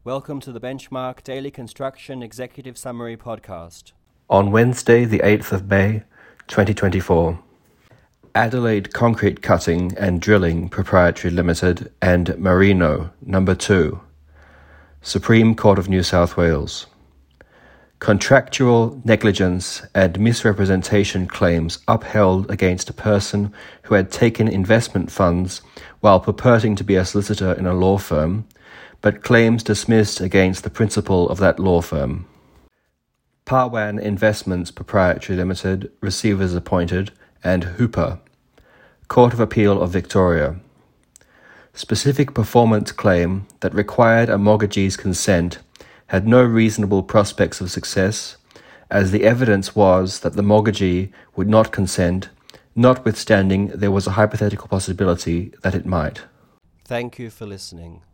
Welcome to the Benchmark Daily Construction Executive Summary Podcast. On Wednesday, the 8th of May, 2024, Adelaide Concrete Cutting and Drilling Proprietary Limited and Merino No. 2, Supreme Court of New South Wales. Contractual negligence and misrepresentation claims upheld against a person who had taken investment funds while purporting to be a solicitor in a law firm, but claims dismissed against the principal of that law firm. Parwan Investments Proprietary Limited, Receivers Appointed, and Hooper, Court of Appeal of Victoria. Specific performance claim that required a mortgagee's consent had no reasonable prospects of success, as the evidence was that the mortgagee would not consent, notwithstanding there was a hypothetical possibility that it might. Thank you for listening.